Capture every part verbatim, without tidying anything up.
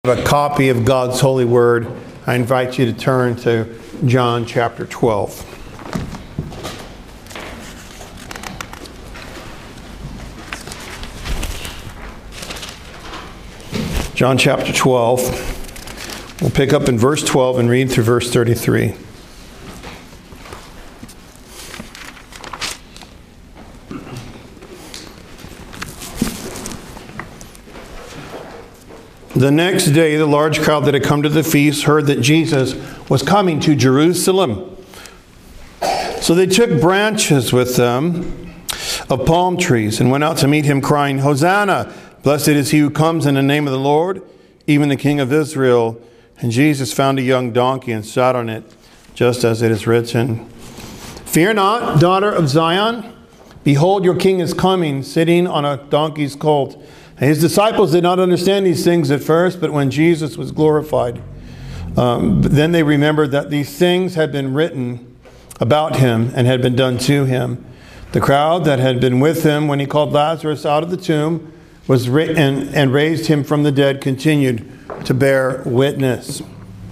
A copy of God's holy word, I invite you to turn to John chapter twelve. John chapter twelve. We'll pick up in verse twelve and read through verse thirty-three. The next day, the large crowd that had come to the feast heard that Jesus was coming to Jerusalem. So they took branches with them of palm trees and went out to meet him, crying, "Hosanna! Blessed is he who comes in the name of the Lord, even the King of Israel." And Jesus found a young donkey and sat on it, just as it is written, "Fear not, daughter of Zion. Behold, your king is coming, sitting on a donkey's colt." And his disciples did not understand these things at first, but when Jesus was glorified, um, then they remembered that these things had been written about him and had been done to him. The crowd that had been with him when he called Lazarus out of the tomb was ri- and, and raised him from the dead continued to bear witness.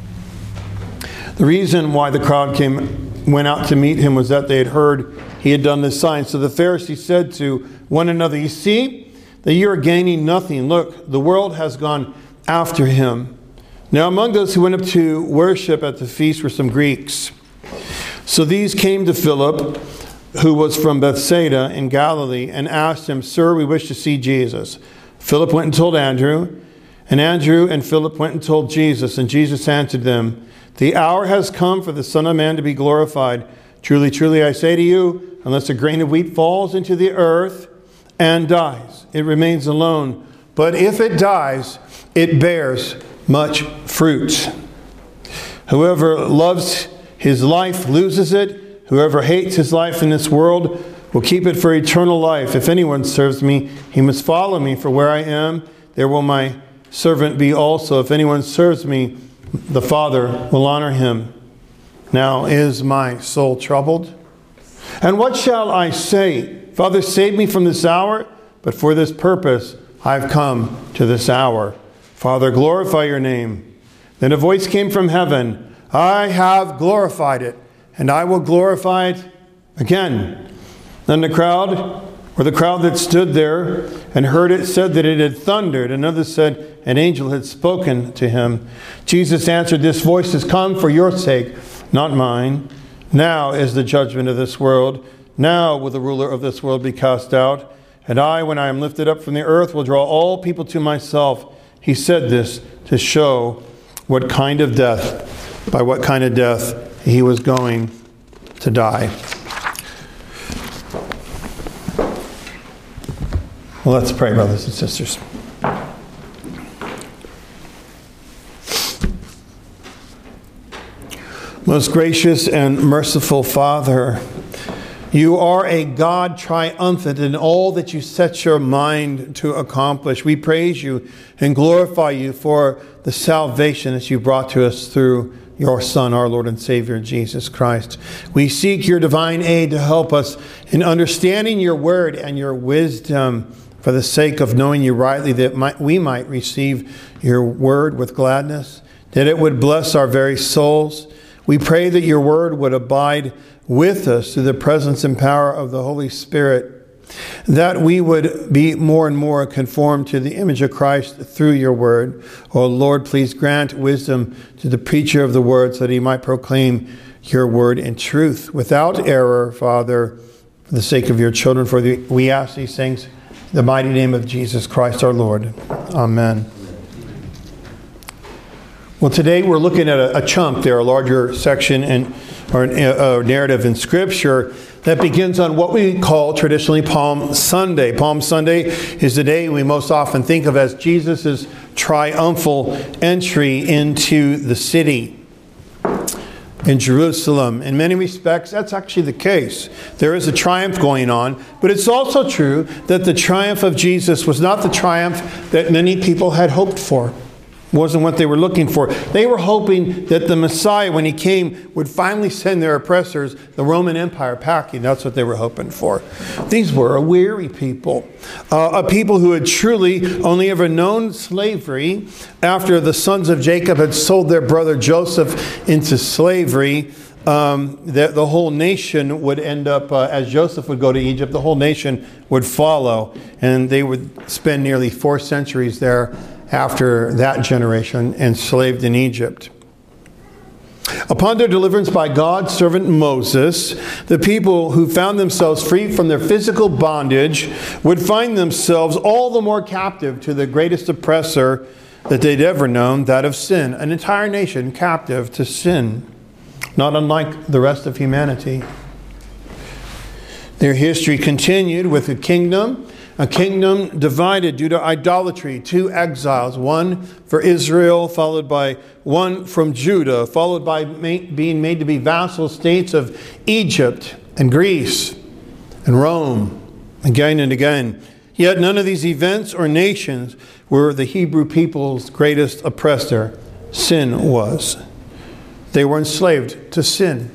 The reason why the crowd came went out to meet him was that they had heard he had done this sign. So the Pharisees said to one another, "You see that you are gaining nothing. Look, the world has gone after him." Now among those who went up to worship at the feast were some Greeks. So these came to Philip, who was from Bethsaida in Galilee, and asked him, "Sir, we wish to see Jesus." Philip went and told Andrew, and Andrew and Philip went and told Jesus, and Jesus answered them, "The hour has come for the Son of Man to be glorified. Truly, truly, I say to you, unless a grain of wheat falls into the earth and dies, it remains alone. But if it dies, it bears much fruit. Whoever loves his life loses it. Whoever hates his life in this world will keep it for eternal life. If anyone serves me, he must follow me. For where I am, there will my servant be also. If anyone serves me, the Father will honor him. Now is my soul troubled? And what shall I say? Father, save me from this hour, but for this purpose I've come to this hour. Father, glorify your name." Then a voice came from heaven, "I have glorified it, and I will glorify it again." Then the crowd, or the crowd that stood there and heard it, said that it had thundered. Another said an angel had spoken to him. Jesus answered, "This voice has come for your sake, not mine. Now is the judgment of this world. Now will the ruler of this world be cast out. And I, when I am lifted up from the earth, will draw all people to myself." He said this to show what kind of death, by what kind of death he was going to die. Well, let's pray, brothers and sisters. Most gracious and merciful Father, you are a God triumphant in all that you set your mind to accomplish. We praise you and glorify you for the salvation that you brought to us through your Son, our Lord and Savior, Jesus Christ. We seek your divine aid to help us in understanding your word and your wisdom for the sake of knowing you rightly, that we might receive your word with gladness, that it would bless our very souls. We pray that your word would abide with us through the presence and power of the Holy Spirit, that we would be more and more conformed to the image of Christ through your word. Oh Lord, please grant wisdom to the preacher of the word so that he might proclaim your word in truth without error, Father, for the sake of your children. For the, we ask these things in the mighty name of Jesus Christ our Lord. Amen. Well, today we're looking at a, a chunk there, a larger section in, or a, a narrative in Scripture that begins on what we call traditionally Palm Sunday. Palm Sunday is the day we most often think of as Jesus' triumphal entry into the city in Jerusalem. In many respects, that's actually the case. There is a triumph going on, but it's also true that the triumph of Jesus was not the triumph that many people had hoped for. Wasn't what they were looking for. They were hoping that the Messiah, when he came, would finally send their oppressors, the Roman Empire, packing. That's what they were hoping for. These were a weary people. Uh, a people who had truly only ever known slavery after the sons of Jacob had sold their brother Joseph into slavery. Um, the, the whole nation would end up, uh, as Joseph would go to Egypt, the whole nation would follow. And they would spend nearly four centuries there after that generation, enslaved in Egypt. Upon their deliverance by God's servant Moses, the people who found themselves free from their physical bondage would find themselves all the more captive to the greatest oppressor that they'd ever known, that of sin. An entire nation captive to sin, not unlike the rest of humanity. Their history continued with a kingdom A kingdom divided due to idolatry, two exiles, one for Israel, followed by one from Judah, followed by being made to be vassal states of Egypt and Greece and Rome, again and again. Yet none of these events or nations were the Hebrew people's greatest oppressor. Sin was. They were enslaved to sin.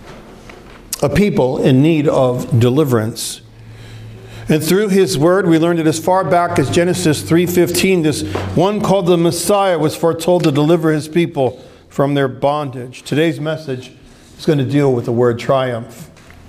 A people in need of deliverance. And through his word, we learned it as far back as Genesis three fifteen. This one called the Messiah was foretold to deliver his people from their bondage. Today's message is going to deal with the word triumph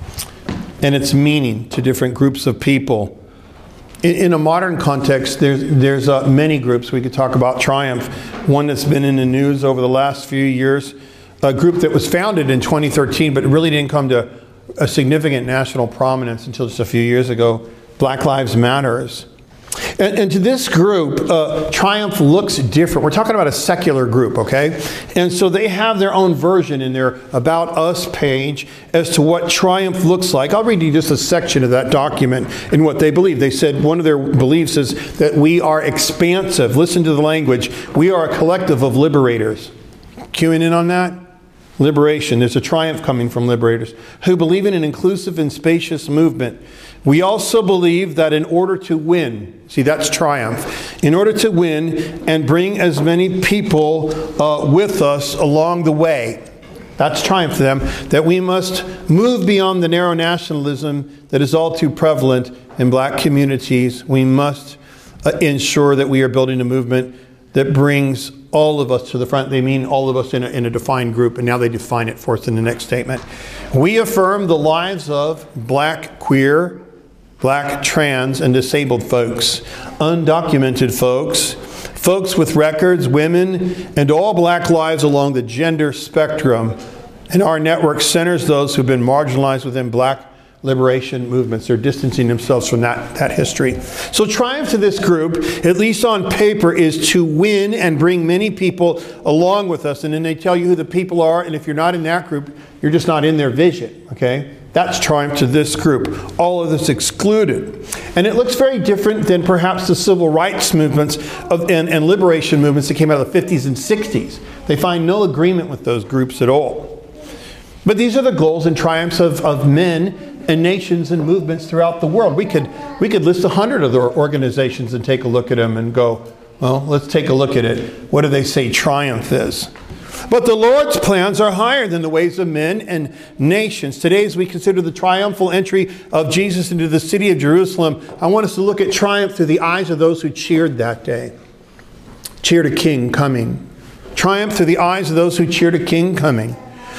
and its meaning to different groups of people. In, in a modern context, there's, there's uh, many groups we could talk about triumph. One that's been in the news over the last few years, a group that was founded in twenty thirteen but really didn't come to a significant national prominence until just a few years ago. Black Lives Matters. And, and to this group, uh, Triumph looks different. We're talking about a secular group, okay? And so they have their own version in their About Us page as to what Triumph looks like. I'll read you just a section of that document and what they believe. They said one of their beliefs is that we are expansive. Listen to the language. We are a collective of liberators. Cueing in on that? Liberation. There's a triumph coming from liberators who believe in an inclusive and spacious movement. We also believe that in order to win, see, that's triumph, in order to win and bring as many people uh, with us along the way, that's triumph to them, that we must move beyond the narrow nationalism that is all too prevalent in black communities. We must uh, ensure that we are building a movement that brings all of us to the front. They mean all of us in a, in a defined group, and now they define it for us in the next statement. We affirm the lives of black, queer, black, trans, and disabled folks, undocumented folks, folks with records, women, and all black lives along the gender spectrum. And our network centers those who've been marginalized within black liberation movements. They're distancing themselves from that, that history. So triumph to this group, at least on paper, is to win and bring many people along with us. And then they tell you who the people are, and if you're not in that group, you're just not in their vision, okay? That's triumph to this group. All of this excluded. And it looks very different than perhaps the civil rights movements of, and, and liberation movements that came out of the fifties and sixties. They find no agreement with those groups at all. But these are the goals and triumphs of, of men and nations and movements throughout the world. We could, we could list a hundred of their organizations and take a look at them and go, well, let's take a look at it. What do they say triumph is? But the Lord's plans are higher than the ways of men and nations. Today, as we consider the triumphal entry of Jesus into the city of Jerusalem, I want us to look at triumph through the eyes of those who cheered that day. Cheered a king coming. Triumph through the eyes of those who cheered a king coming.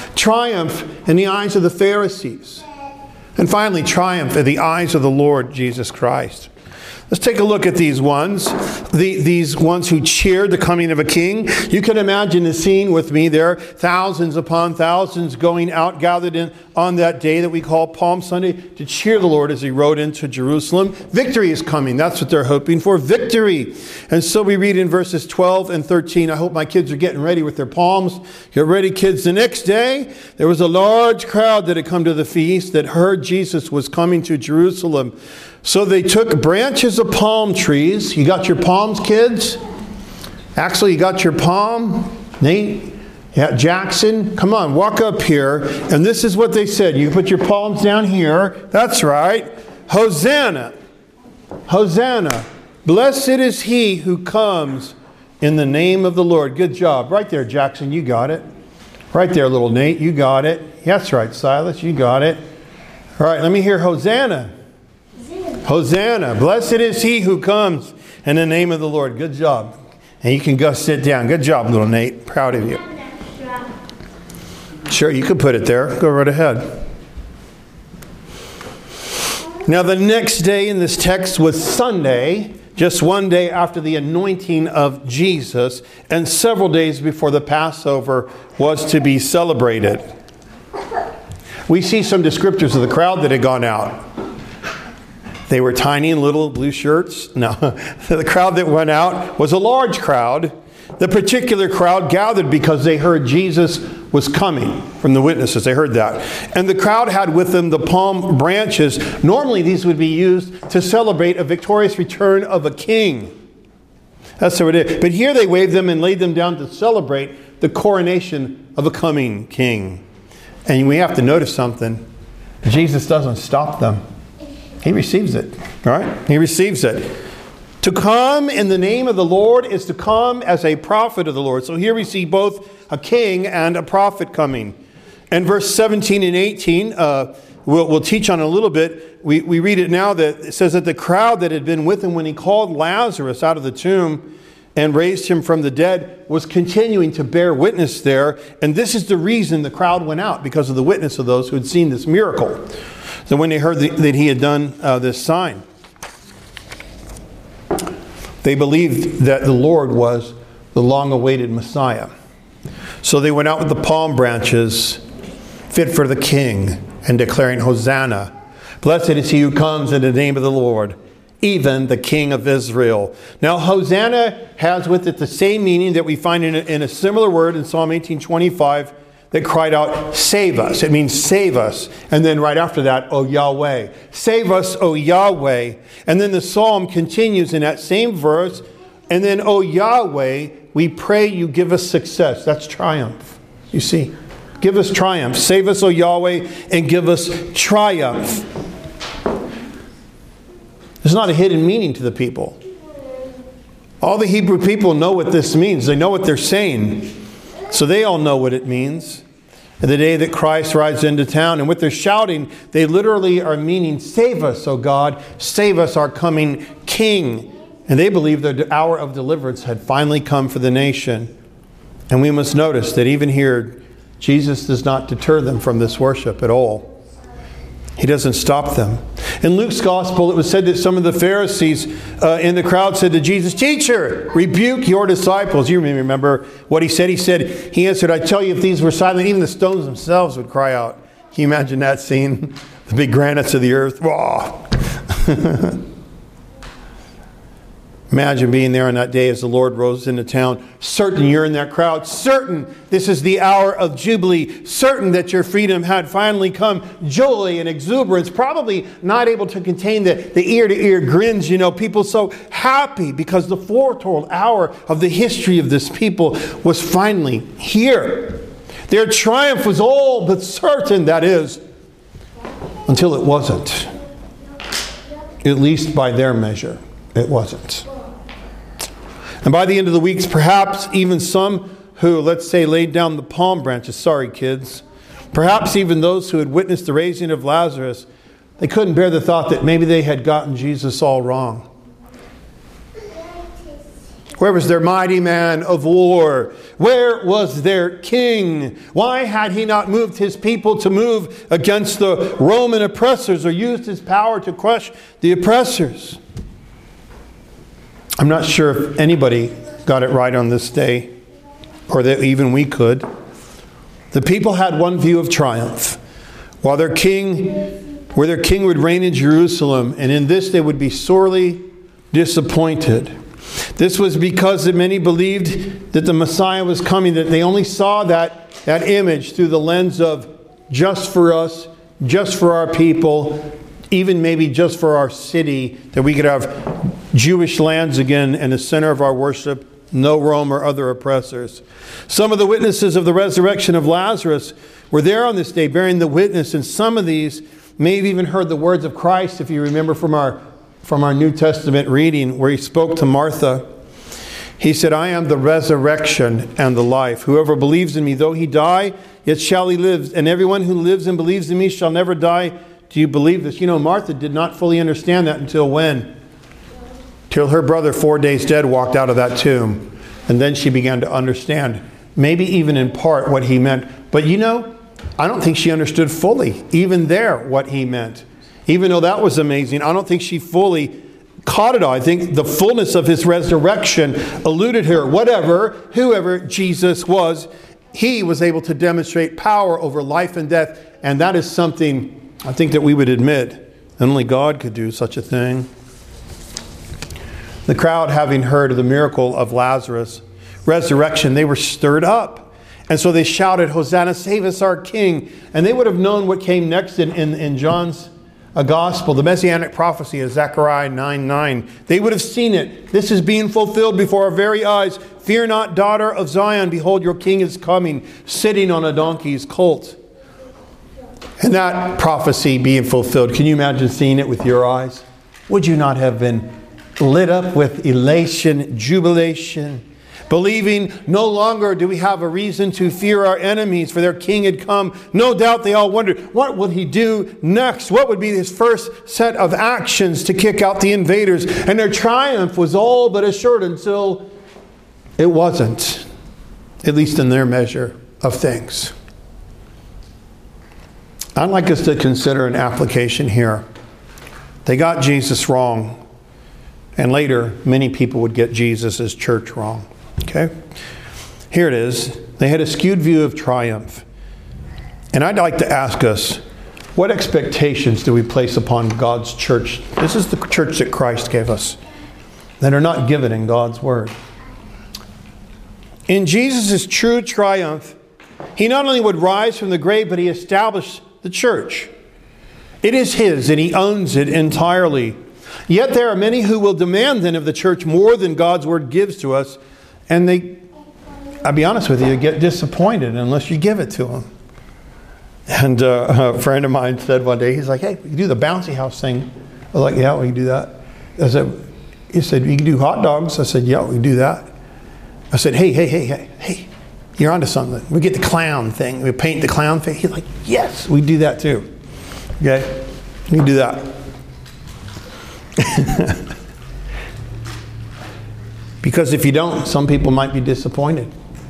Triumph in the eyes of the Pharisees. And finally, triumph in the eyes of the Lord Jesus Christ. Let's take a look at these ones. The, these ones who cheered the coming of a king. You can imagine the scene with me there. Thousands upon thousands going out, gathered in on that day that we call Palm Sunday to cheer the Lord as he rode into Jerusalem. Victory is coming. That's what they're hoping for. Victory. And so we read in verses twelve and thirteen. I hope my kids are getting ready with their palms. Get ready, kids. The next day, there was a large crowd that had come to the feast that heard Jesus was coming to Jerusalem. So they took branches of palm trees. You got your palms, kids? Actually, you got your palm? Nate? Yeah, Jackson? Come on, walk up here. And this is what they said. You put your palms down here. That's right. Hosanna. Hosanna. Blessed is he who comes in the name of the Lord. Good job. Right there, Jackson, you got it. Right there, little Nate, you got it. That's right, Silas, you got it. All right, let me hear Hosanna. Hosanna. Blessed is he who comes in the name of the Lord. Good job. And you can go sit down. Good job, little Nate. Proud of you. Sure, you can put it there. Go right ahead. Now, the next day in this text was Sunday, just one day after the anointing of Jesus, and several days before the Passover was to be celebrated. We see some descriptors of the crowd that had gone out. They were tiny and little blue shirts. No, the crowd that went out was a large crowd. The particular crowd gathered because they heard Jesus was coming from the witnesses. They heard that. And the crowd had with them the palm branches. Normally these would be used to celebrate a victorious return of a king. That's what it is. But here they waved them and laid them down to celebrate the coronation of a coming king. And we have to notice something. Jesus doesn't stop them. He receives it. All right? He receives it. To come in the name of the Lord is to come as a prophet of the Lord. So here we see both a king and a prophet coming. And verse seventeen and eighteen, uh, we'll, we'll teach on a little bit. We, we read it now that it says that the crowd that had been with him when he called Lazarus out of the tomb and raised him from the dead was continuing to bear witness there. And this is the reason the crowd went out, because of the witness of those who had seen this miracle. So when they heard the, that he had done uh, this sign, they believed that the Lord was the long-awaited Messiah. So they went out with the palm branches, fit for the king, and declaring, Hosanna. Blessed is he who comes in the name of the Lord, even the King of Israel. Now, Hosanna has with it the same meaning that we find in a, in a similar word in Psalm eighteen twenty-five that cried out, save us. It means save us. And then right after that, O Yahweh. Save us, O Yahweh. And then the psalm continues in that same verse. And then, O Yahweh, we pray you give us success. That's triumph. You see, give us triumph. Save us, O Yahweh, and give us triumph. There's not a hidden meaning to the people. All the Hebrew people know what this means. They know what they're saying. So they all know what it means. And the day that Christ rides into town, and what they're shouting, they literally are meaning, save us, O God, save us, our coming King. And they believe the hour of deliverance had finally come for the nation. And we must notice that even here, Jesus does not deter them from this worship at all. He doesn't stop them. In Luke's gospel, it was said that some of the Pharisees uh, in the crowd said to Jesus, Teacher, rebuke your disciples. You may remember what he said. He said, he answered, I tell you, if these were silent, even the stones themselves would cry out. Can you imagine that scene? The big granites of the earth. Imagine being there on that day as the Lord rose into town. Certain you're in that crowd. Certain this is the hour of Jubilee. Certain that your freedom had finally come. Joy and exuberance. Probably not able to contain the, the ear-to-ear grins. You know, people so happy because the foretold hour of the history of this people was finally here. Their triumph was all but certain, that is, until it wasn't. At least by their measure, it wasn't. And by the end of the weeks, perhaps even some who, let's say, laid down the palm branches, sorry kids, perhaps even those who had witnessed the raising of Lazarus, they couldn't bear the thought that maybe they had gotten Jesus all wrong. Where was their mighty man of war? Where was their king? Why had he not moved his people to move against the Roman oppressors or used his power to crush the oppressors? I'm not sure if anybody got it right on this day, or that even we could. The people had one view of triumph. While their king, where their king would reign in Jerusalem, and in this they would be sorely disappointed. This was because that many believed that the Messiah was coming, that they only saw that, that image through the lens of just for us, just for our people, even maybe just for our city, that we could have Jewish lands again and the center of our worship, no Rome or other oppressors. Some of the witnesses of the resurrection of Lazarus were there on this day bearing the witness, and some of these may have even heard the words of Christ, if you remember from our, from our New Testament reading, where he spoke to Martha. He said, I am the resurrection and the life. Whoever believes in me, though he die, yet shall he live. And everyone who lives and believes in me shall never die. Do you believe this? You know, Martha did not fully understand that until when? Till her brother, four days dead, walked out of that tomb. And then she began to understand, maybe even in part, what he meant. But you know, I don't think she understood fully, even there, what he meant. Even though that was amazing, I don't think she fully caught it all. I think the fullness of his resurrection eluded her. Whatever, whoever Jesus was, he was able to demonstrate power over life and death. And that is something I think that we would admit that only God could do such a thing. The crowd, having heard of the miracle of Lazarus' resurrection, they were stirred up. And so they shouted, Hosanna, save us our King. And they would have known what came next in, in, in John's a gospel, the messianic prophecy of Zechariah nine nine. They would have seen it. This is being fulfilled before our very eyes. Fear not, daughter of Zion. Behold, your king is coming, sitting on a donkey's colt. And that prophecy being fulfilled, can you imagine seeing it with your eyes? Would you not have been lit up with elation, jubilation, believing no longer do we have a reason to fear our enemies, for their king had come? No doubt they all wondered, what would he do next? What would be his first set of actions to kick out the invaders? And their triumph was all but assured until it wasn't, at least in their measure of things. I'd like us to consider an application here. They got Jesus wrong. And later, many people would get Jesus' church wrong. Okay? Here it is. They had a skewed view of triumph. And I'd like to ask us, what expectations do we place upon God's church? This is the church that Christ gave us, that are not given in God's Word. In Jesus' true triumph, he not only would rise from the grave, but he established the church. It is his, and he owns it entirely. Yet there are many who will demand then of the church more than God's Word gives to us. And they, I'll be honest with you, they get disappointed unless you give it to them. And uh, a friend of mine said one day, he's like, hey, we can do the bouncy house thing. I was like, yeah, we can do that. I said, he said, you can do hot dogs. I said, yeah, we can do that. I said, hey, hey, hey, hey, hey, you're onto something. We get the clown thing. We paint the clown face. He's like, yes, we do that too. Okay, we can do that. Because if you don't, some people might be disappointed.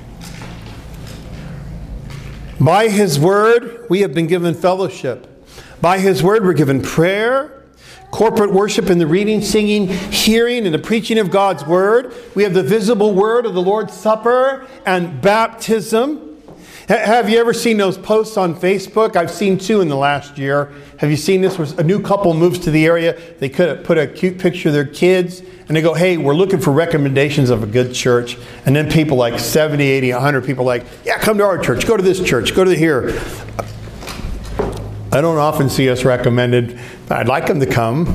By his word, we have been given fellowship. By his word, we're given prayer, corporate worship in the reading, singing, hearing, and the preaching of God's word. We have the visible word of the Lord's Supper and baptism. Have you ever seen those posts on Facebook? I've seen two in the last year. Have you seen this? A new couple moves to the area. They could put a cute picture of their kids. And they go, hey, we're looking for recommendations of a good church. And then people like seventy, eighty, one hundred people like, yeah, come to our church. Go to this church. Go to the here. I don't often see us recommended. But I'd like them to come.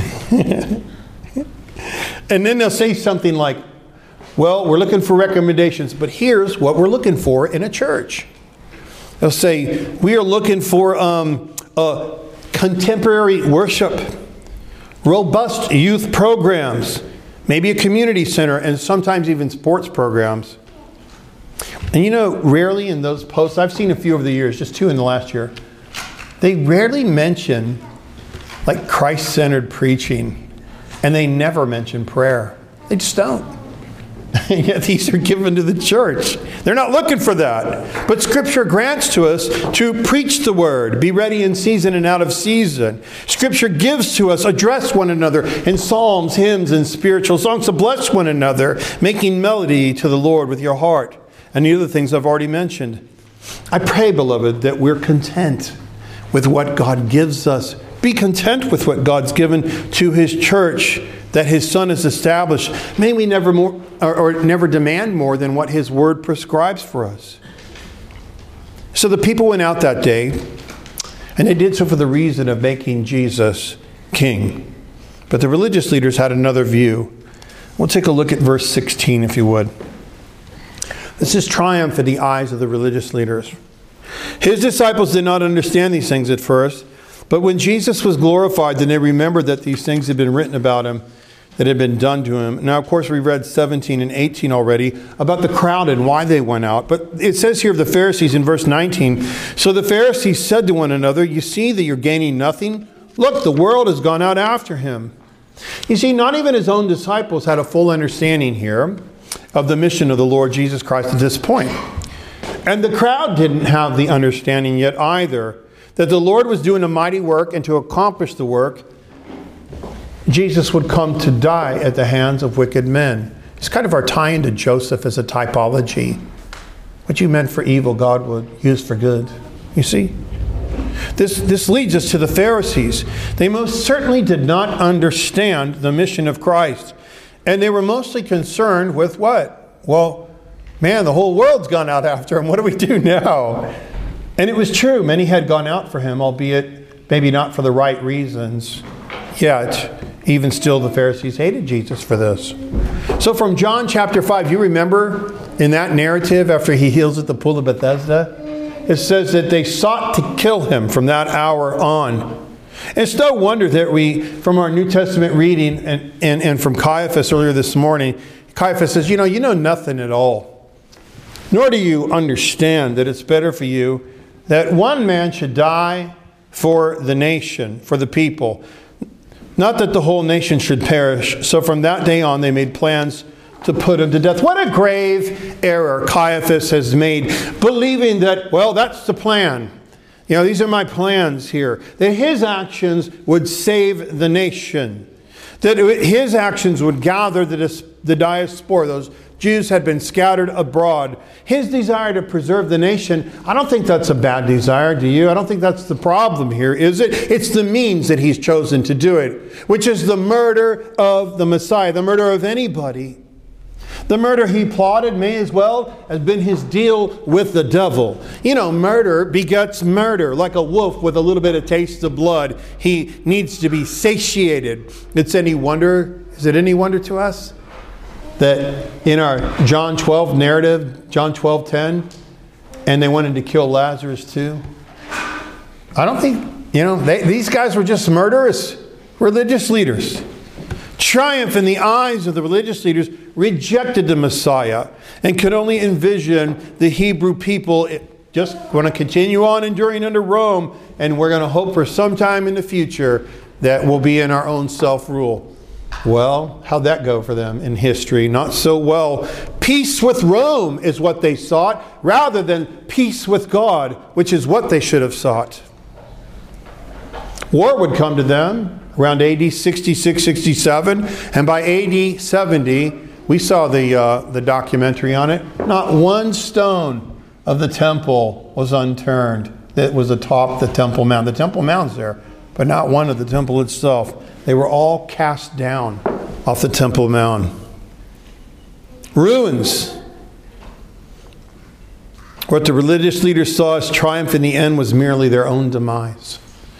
And then they'll say something like, well, we're looking for recommendations, but here's what we're looking for in a church. They'll say, we are looking for um, a contemporary worship, robust youth programs, maybe a community center, and sometimes even sports programs. And you know, rarely in those posts, I've seen a few over the years, just two in the last year, they rarely mention like Christ-centered preaching, and they never mention prayer. They just don't. And yet these are given to the church. They're not looking for that. But Scripture grants to us to preach the word, be ready in season and out of season. Scripture gives to us, address one another in psalms, hymns, and spiritual songs, to bless one another, making melody to the Lord with your heart. And the other things I've already mentioned. I pray, beloved, that we're content with what God gives us. Be content with what God's given to his church, that his Son has established. May we never more or, or never demand more than what his word prescribes for us. So the people went out that day, and they did so for the reason of making Jesus king. But the religious leaders had another view. We'll take a look at verse sixteen, if you would. This is triumph in the eyes of the religious leaders. His disciples did not understand these things at first, but when Jesus was glorified, then they remembered that these things had been written about him. that had been done to him. Now, of course, we read seventeen and eighteen already about the crowd and why they went out. But it says here of the Pharisees in verse nineteen, "So the Pharisees said to one another, 'You see that you're gaining nothing? Look, the world has gone out after him.'" You see, not even his own disciples had a full understanding here of the mission of the Lord Jesus Christ at this point. And the crowd didn't have the understanding yet either, that the Lord was doing a mighty work, and to accomplish the work, Jesus would come to die at the hands of wicked men. It's kind of our tie into Joseph as a typology. What you meant for evil, God would use for good. You see? This, this leads us to the Pharisees. They most certainly did not understand the mission of Christ. And they were mostly concerned with what? Well, man, the whole world's gone out after him. What do we do now? And it was true. Many had gone out for him, albeit maybe not for the right reasons. Yet, even still, the Pharisees hated Jesus for this. So from John chapter five, you remember in that narrative after he heals at the pool of Bethesda? It says that they sought to kill him from that hour on. And it's no wonder that we, from our New Testament reading and, and, and from Caiaphas earlier this morning, Caiaphas says, you know, you know nothing at all. Nor do you understand that it's better for you that one man should die for the nation, for the people. Not that the whole nation should perish. So from that day on, they made plans to put him to death. What a grave error Caiaphas has made, believing that, well, that's the plan. You know, these are my plans here. That his actions would save the nation. That his actions would gather the, the diaspora. Those Jews had been scattered abroad. His desire to preserve the nation, I don't think that's a bad desire, do you? I don't think that's the problem here, is it? It's the means that he's chosen to do it, which is the murder of the Messiah, the murder of anybody. The murder he plotted may as well have been his deal with the devil. You know, murder begets murder. Like a wolf with a little bit of taste of blood, he needs to be satiated. It's any wonder, is it any wonder to us that in our John twelve narrative, John twelve ten, and they wanted to kill Lazarus too? I don't think, you know, they, these guys were just murderous religious leaders. Triumph in the eyes of the religious leaders rejected the Messiah and could only envision the Hebrew people just going to continue on enduring under Rome, and we're going to hope for some time in the future that we'll be in our own self-rule. Well, how'd that go for them in history? Not so well. Peace with Rome is what they sought, rather than peace with God, which is what they should have sought. War would come to them around A D sixty-six, sixty-seven, and by A D seventy, we saw the, uh, the documentary on it. Not one stone of the temple was unturned that was atop the Temple Mount. The Temple Mount's there, but not one of the temple itself. They were all cast down off the Temple Mount. Ruins. What the religious leaders saw as triumph in the end was merely their own demise.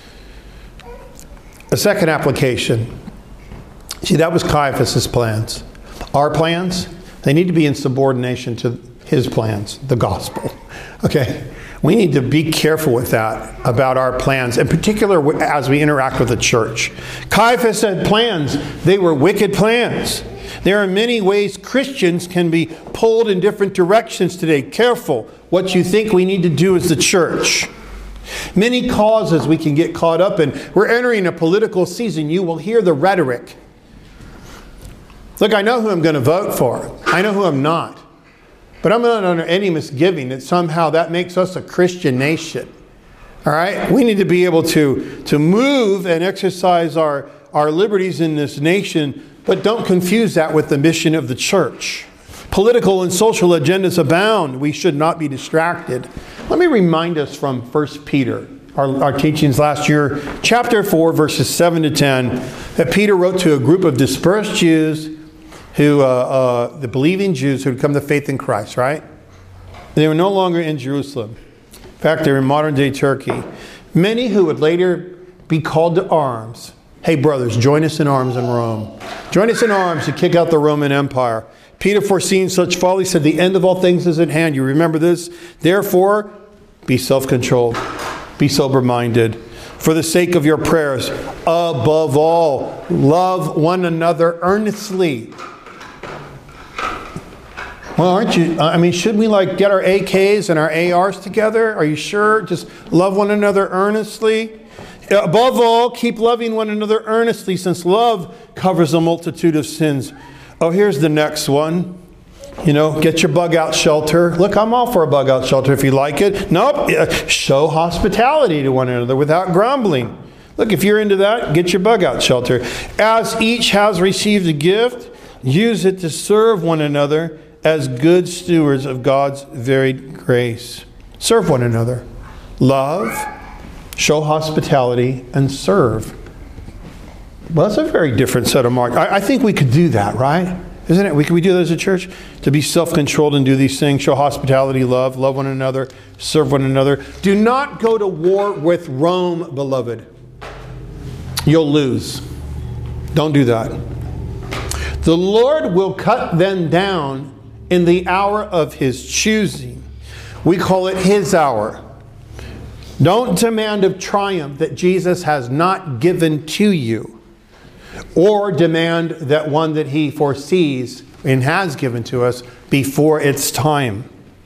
A second application. See, that was Caiaphas' plans. Our plans, they need to be in subordination to his plans, the gospel. Okay? We need to be careful with that about our plans, in particular as we interact with the church. Caiaphas had plans. They were wicked plans. There are many ways Christians can be pulled in different directions today. Careful what you think we need to do as the church. Many causes we can get caught up in. We're entering a political season. You will hear the rhetoric. Look, I know who I'm going to vote for. I know who I'm not. But I'm not under any misgiving that somehow that makes us a Christian nation. All right? We need to be able to, to move and exercise our, our liberties in this nation, but don't confuse that with the mission of the church. Political and social agendas abound. We should not be distracted. Let me remind us from First Peter, our, our teachings last year, chapter four, verses seven to ten, that Peter wrote to a group of dispersed Jews, who, uh, uh, the believing Jews who had come to faith in Christ, right? They were no longer in Jerusalem. In fact, they're in modern-day Turkey. Many who would later be called to arms. Hey, brothers, join us in arms in Rome. Join us in arms to kick out the Roman Empire. Peter, foreseeing such folly, said, the end of all things is at hand. You remember this? Therefore, be self-controlled. Be sober-minded. for the sake of your prayers. Above all, love one another earnestly. Well, aren't you? I mean, should we like get our A Ks and our A Rs together? Are you sure? Just love one another earnestly. Above all, keep loving one another earnestly, since love covers a multitude of sins. Oh, here's the next one. You know, get your bug out shelter. Look, I'm all for a bug out shelter if you like it. Nope. Show hospitality to one another without grumbling. Look, if you're into that, get your bug out shelter. As each has received a gift, use it to serve one another as good stewards of God's varied grace. Serve one another. Love, show hospitality, and serve. Well, that's a very different set of marks. I, I think we could do that, right? Isn't it? We, can we do that as a church? To be self-controlled and do these things. Show hospitality, love, love one another, serve one another. Do not go to war with Rome, beloved. You'll lose. Don't do that. The Lord will cut them down in the hour of His choosing. We call it His hour. Don't demand of triumph that Jesus has not given to you, or demand that one that He foresees and has given to us before its time.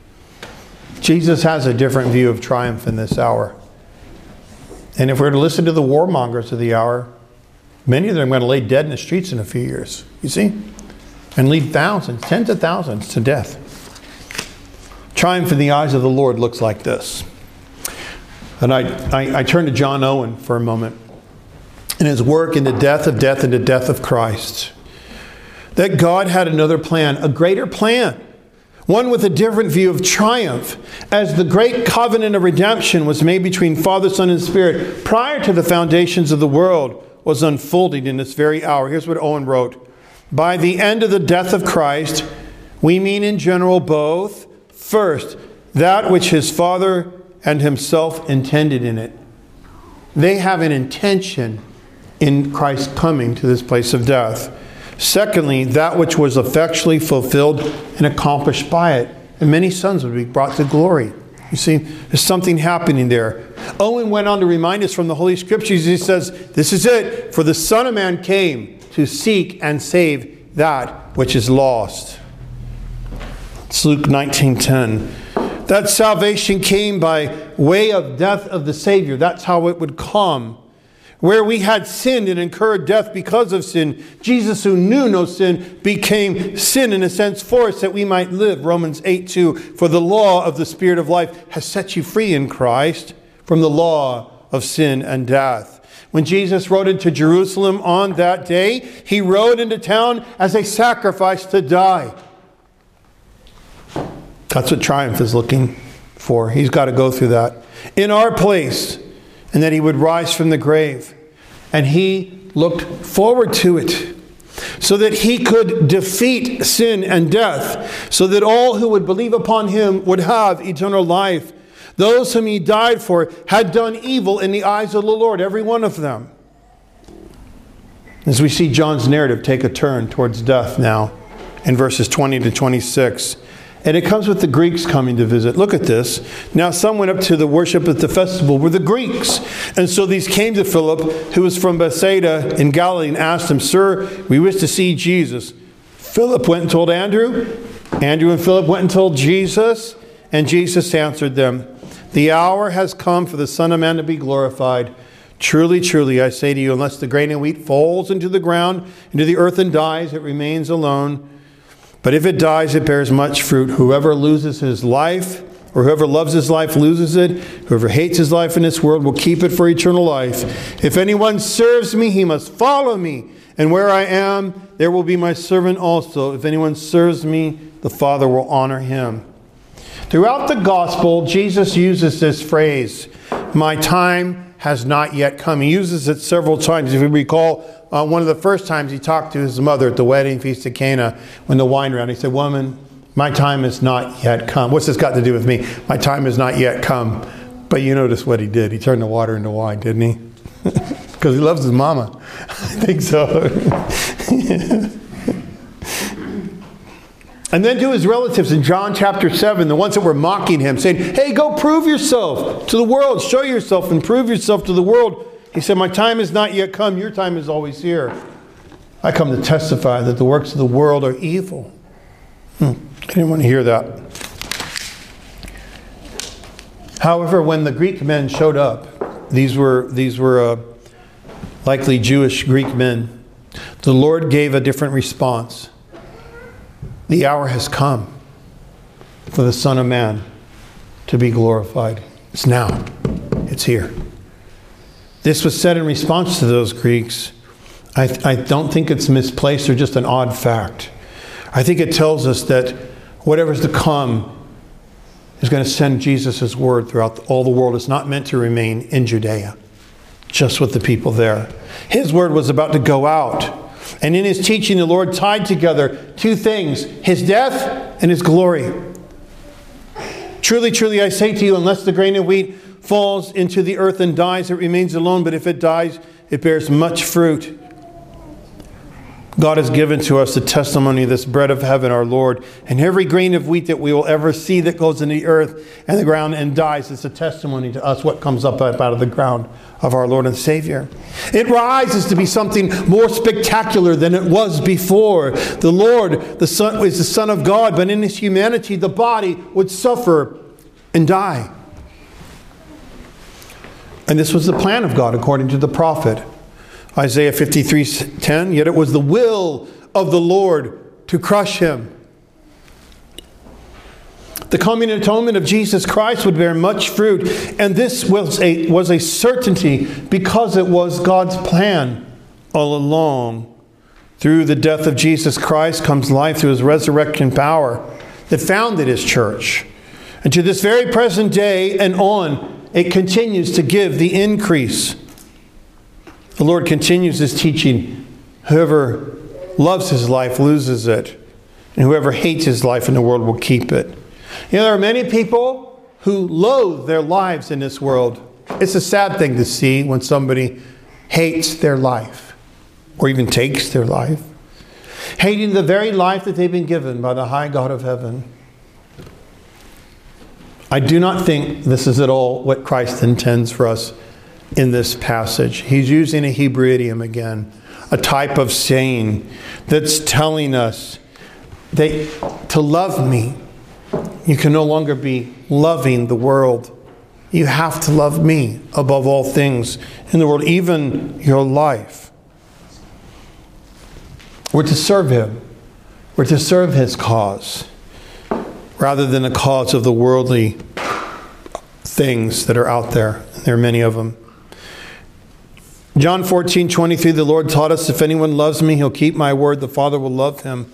Jesus has a different view of triumph in this hour. And if we're to listen to the warmongers of the hour, many of them are going to lay dead in the streets in a few years. You see? And lead thousands, tens of thousands to death. Triumph in the eyes of the Lord looks like this. And I, I, I turn to John Owen for a moment. In his work in the death of death and the death of Christ. That God had another plan, a greater plan. One with a different view of triumph. As the great covenant of redemption was made between Father, Son, and Spirit prior to the foundations of the world was unfolding in this very hour. Here's what Owen wrote. By the end of the death of Christ, we mean in general both. First, that which His Father and Himself intended in it. They have an intention in Christ coming to this place of death. Secondly, that which was effectually fulfilled and accomplished by it. And many sons would be brought to glory. You see, there's something happening there. Owen went on to remind us from the Holy Scriptures. He says, this is it. For the Son of Man came to seek and save that which is lost. It's Luke nineteen ten. That salvation came by way of death of the Savior. That's how it would come. Where we had sinned and incurred death because of sin, Jesus, who knew no sin, became sin in a sense for us that we might live. Romans eight two. For the law of the Spirit of life has set you free in Christ from the law of sin and death. When Jesus rode into Jerusalem on that day, He rode into town as a sacrifice to die. That's what triumph is looking for. He's got to go through that in our place, and that He would rise from the grave. And He looked forward to it so that He could defeat sin and death, so that all who would believe upon Him would have eternal life. Those whom He died for had done evil in the eyes of the Lord, every one of them. As we see John's narrative take a turn towards death now in verses twenty to twenty-six. And it comes with the Greeks coming to visit. Look at this. Now some went up to the worship at the festival were the Greeks. And so these came to Philip, who was from Bethsaida in Galilee, and asked him, Sir, we wish to see Jesus. Philip went and told Andrew. Andrew and Philip went and told Jesus. And Jesus answered them, the hour has come for the Son of Man to be glorified. Truly, truly, I say to you, unless the grain of wheat falls into the ground, into the earth and dies, it remains alone. But if it dies, it bears much fruit. Whoever loses his life, or whoever loves his life loses it. Whoever hates his life in this world will keep it for eternal life. If anyone serves me, he must follow me. And where I am, there will be my servant also. If anyone serves me, the Father will honor him. Throughout the gospel, Jesus uses this phrase, my time has not yet come. He uses it several times. If you recall, uh, one of the first times He talked to His mother at the wedding feast of Cana, when the wine ran, He said, woman, my time has not yet come. What's this got to do with me? My time has not yet come. But you notice what He did. He turned the water into wine, didn't He? Because He loves His mama. I think so. And then to his relatives in John chapter seven, the ones that were mocking him, saying, hey, go prove yourself to the world. Show yourself and prove yourself to the world. He said, my time has not yet come. Your time is always here. I come to testify that the works of the world are evil. Hmm. I didn't want to hear that. However, when the Greek men showed up, these were, these were uh, likely Jewish Greek men, the Lord gave a different response. The hour has come for the Son of Man to be glorified. It's now. It's here. This was said in response to those Greeks. I, th- I don't think it's misplaced or just an odd fact. I think it tells us that whatever's to come is going to send Jesus' word throughout all the world. It's not meant to remain in Judea, just with the people there. His word was about to go out. And in his teaching, the Lord tied together two things, his death and his glory. Truly, truly, I say to you, unless the grain of wheat falls into the earth and dies, it remains alone. But if it dies, it bears much fruit. God has given to us the testimony of this bread of heaven, our Lord. And every grain of wheat that we will ever see that goes in the earth and the ground and dies, it's a testimony to us what comes up out of the ground of our Lord and Savior. It rises to be something more spectacular than it was before. The Lord, the Son, is the Son of God, but in his humanity, the body would suffer and die. And this was the plan of God according to the prophet. Isaiah fifty-three ten, yet it was the will of the Lord to crush him. The coming atonement of Jesus Christ would bear much fruit, and this was a, was a certainty because it was God's plan all along. Through the death of Jesus Christ comes life through his resurrection power that founded his church. And to this very present day and on, it continues to give the increase. The Lord continues his teaching. Whoever loves his life loses it. And whoever hates his life in the world will keep it. You know, there are many people who loathe their lives in this world. It's a sad thing to see when somebody hates their life or even takes their life. Hating the very life that they've been given by the high God of heaven. I do not think this is at all what Christ intends for us in this passage. He's using a Hebrew idiom again, a type of saying that's telling us that to love me, you can no longer be loving the world. You have to love me above all things in the world, even your life. We're to serve him. We're to serve his cause rather than the cause of the worldly things that are out there. There are many of them. John fourteen twenty-three, the Lord taught us, if anyone loves me, he'll keep my word. The Father will love him.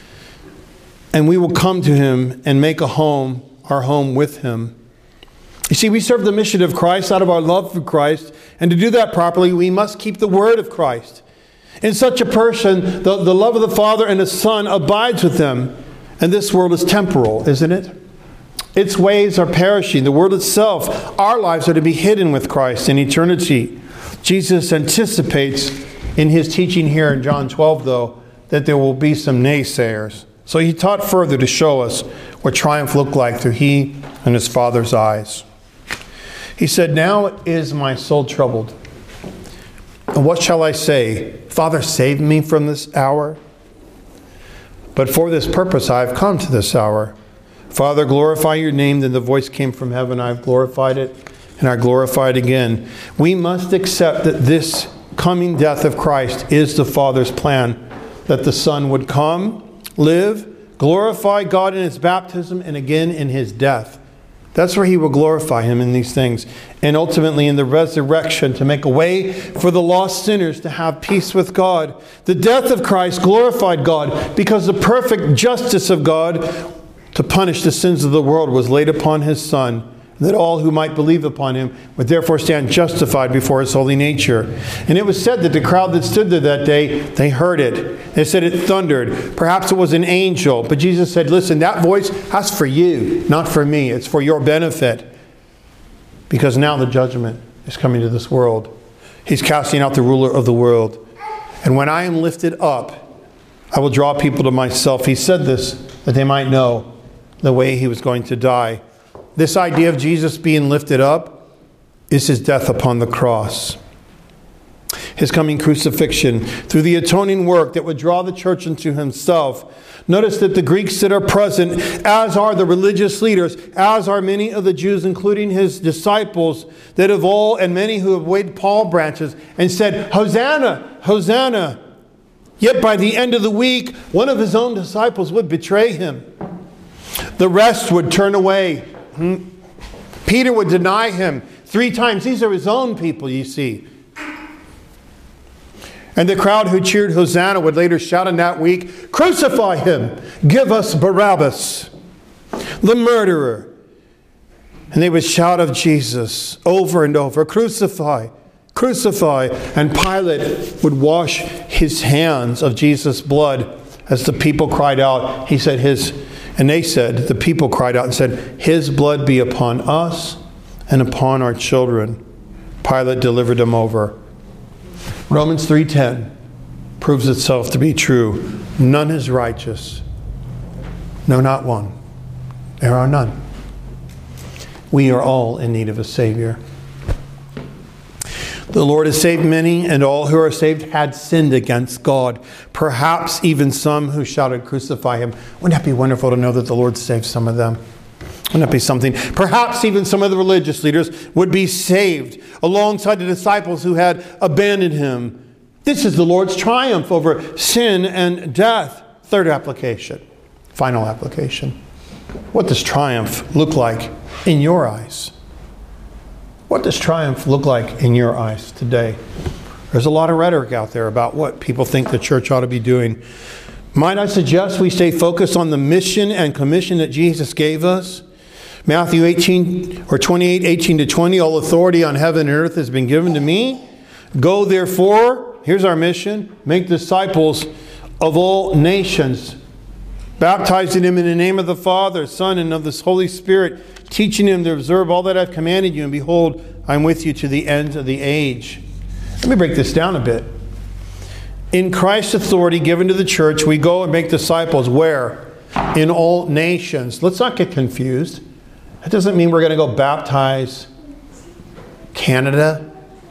And we will come to him and make a home, our home with him. You see, we serve the mission of Christ out of our love for Christ. And to do that properly, we must keep the word of Christ. In such a person, the, the love of the Father and the Son abides with them. And this world is temporal, isn't it? Its ways are perishing. The world itself, our lives are to be hidden with Christ in eternity. Jesus anticipates in his teaching here in John twelve, though, that there will be some naysayers. So he taught further to show us what triumph looked like through he and his Father's eyes. He said, now is my soul troubled. And what shall I say? Father, save me from this hour. But for this purpose I have come to this hour. Father, glorify your name. Then the voice came from heaven. I have glorified it, and I glorify it again. We must accept that this coming death of Christ is the Father's plan, that the Son would come, live, glorify God in his baptism, and again in his death. That's where he will glorify him in these things. And ultimately in the resurrection to make a way for the lost sinners to have peace with God. The death of Christ glorified God because the perfect justice of God to punish the sins of the world was laid upon his Son, that all who might believe upon him would therefore stand justified before his holy nature. And it was said that the crowd that stood there that day, they heard it. They said it thundered. Perhaps it was an angel. But Jesus said, listen, that voice, that's for you, not for me. It's for your benefit. Because now the judgment is coming to this world. He's casting out the ruler of the world. And when I am lifted up, I will draw people to myself. He said this that they might know the way he was going to die. This idea of Jesus being lifted up is his death upon the cross. His coming crucifixion through the atoning work that would draw the church into himself. Notice that the Greeks that are present, as are the religious leaders, as are many of the Jews, including his disciples, that have all and many who have waved palm branches and said, Hosanna, Hosanna. Yet by the end of the week, one of his own disciples would betray him. The rest would turn away. Peter would deny him three times. These are his own people, you see. And the crowd who cheered Hosanna would later shout in that week, crucify him, give us Barabbas, the murderer. And they would shout of Jesus over and over, crucify, crucify. And Pilate would wash his hands of Jesus' blood as the people cried out. He said his, and they said, the people cried out and said, his blood be upon us and upon our children. Pilate delivered them over. Romans three ten proves itself to be true. None is righteous. No, not one. There are none. We are all in need of a Savior. The Lord has saved many, and all who are saved had sinned against God. Perhaps even some who shouted, crucify him. Wouldn't that be wonderful to know that the Lord saved some of them? Wouldn't that be something? Perhaps even some of the religious leaders would be saved alongside the disciples who had abandoned him. This is the Lord's triumph over sin and death. Third application, final application. What does triumph look like in your eyes? What does triumph look like in your eyes today? There's a lot of rhetoric out there about what people think the church ought to be doing. Might I suggest we stay focused on the mission and commission that Jesus gave us? Matthew eighteen or twenty-eight, eighteen to twenty, all authority on heaven and earth has been given to me. Go therefore, here's our mission, make disciples of all nations, baptizing them in the name of the Father, Son, and of the Holy Spirit, teaching them to observe all that I've commanded you, and behold, I'm with you to the end of the age. Let me break this down a bit. In Christ's authority given to the church, we go and make disciples where? In all nations. Let's not get confused. That doesn't mean we're going to go baptize Canada,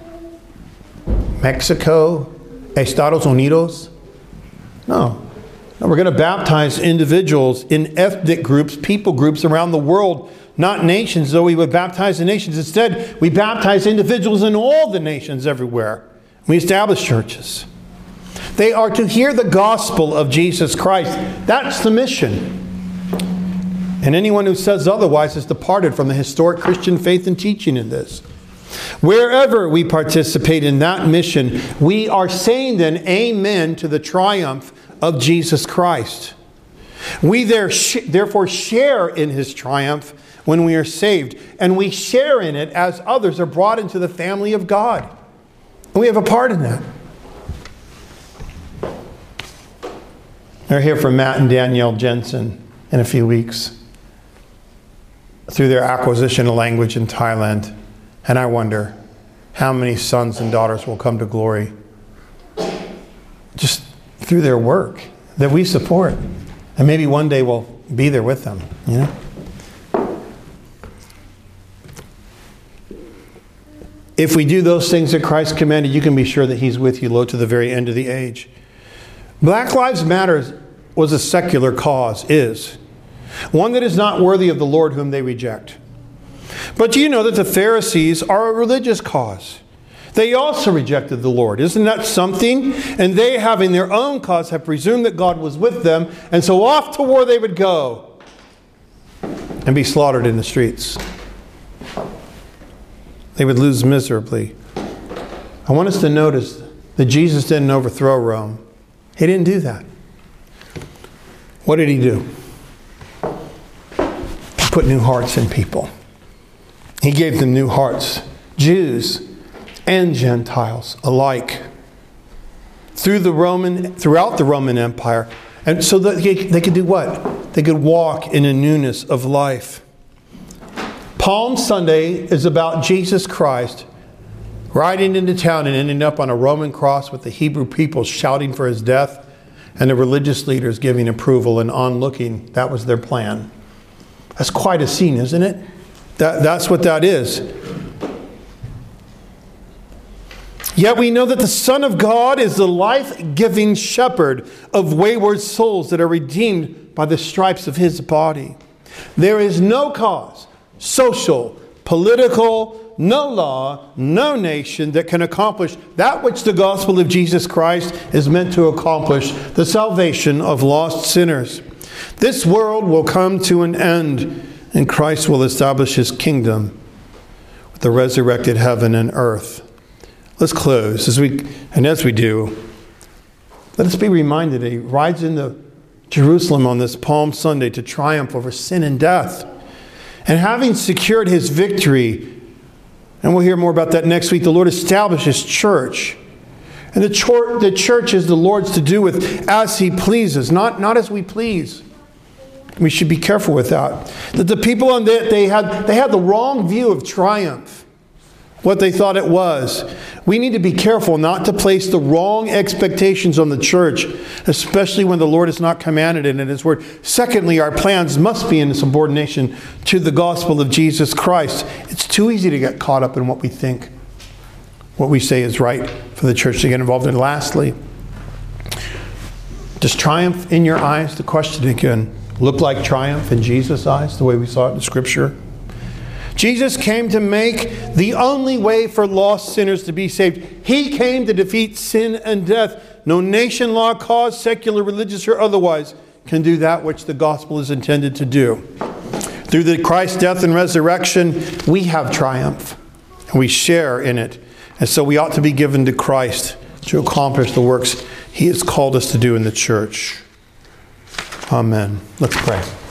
Mexico, Estados Unidos. No. No, we're going to baptize individuals in ethnic groups, people groups around the world, not nations, though we would baptize the nations. Instead, we baptize individuals in all the nations everywhere. We establish churches. They are to hear the gospel of Jesus Christ. That's the mission. And anyone who says otherwise has departed from the historic Christian faith and teaching in this. Wherever we participate in that mission, we are saying then amen to the triumph of Jesus Christ. We there sh- therefore share in his triumph when we are saved. And we share in it as others are brought into the family of God. And we have a part in that. We'll hear from Matt and Danielle Jensen in a few weeks through their acquisition of language in Thailand. And I wonder how many sons and daughters will come to glory just through their work that we support. And maybe one day we'll be there with them, you know? If we do those things that Christ commanded, you can be sure that he's with you, lo, to the very end of the age. Black Lives Matter was a secular cause, is. One that is not worthy of the Lord whom they reject. But do you know that the Pharisees are a religious cause? They also rejected the Lord. Isn't that something? And they, having their own cause, have presumed that God was with them. And so off to war they would go and be slaughtered in the streets. They would lose miserably. I want us to notice that Jesus didn't overthrow Rome. He didn't do that. What did he do? He put new hearts in people. He gave them new hearts. Jews and Gentiles alike. Through the Roman, throughout the Roman Empire. And so that they, they could do what? They could walk in a newness of life. Palm Sunday is about Jesus Christ riding into town and ending up on a Roman cross with the Hebrew people shouting for his death. and the religious leaders giving approval and onlooking. That was their plan. That's quite a scene, isn't it? That, that's what that is. Yet we know that the Son of God is the life-giving shepherd of wayward souls that are redeemed by the stripes of his body. There is no cause, social, political, no law, no nation that can accomplish that which the gospel of Jesus Christ is meant to accomplish, the salvation of lost sinners. This world will come to an end, and Christ will establish his kingdom with the resurrected heaven and earth. Let's close, as we, and as we do, let us be reminded that he rides into Jerusalem on this Palm Sunday to triumph over sin and death. And having secured his victory, and we'll hear more about that next week, the Lord established his church. And the, chor- the church is the Lord's to do with as he pleases, not, not as we please. We should be careful with that. That the people on that, they had, they had the wrong view of triumph. What they thought it was. We need to be careful not to place the wrong expectations on the church, especially when the Lord has not commanded it in his word. Secondly, our plans must be in subordination to the gospel of Jesus Christ. It's too easy to get caught up in what we think, what we say is right for the church to get involved in. Lastly, does triumph in your eyes, the question again, look like triumph in Jesus' eyes, the way we saw it in Scripture? Jesus came to make the only way for lost sinners to be saved. He came to defeat sin and death. No nation, law, cause, secular, religious, or otherwise can do that which the gospel is intended to do. Through the Christ's death and resurrection, we have triumph, and we share in it. And so we ought to be given to Christ to accomplish the works he has called us to do in the church. Amen. Let's pray.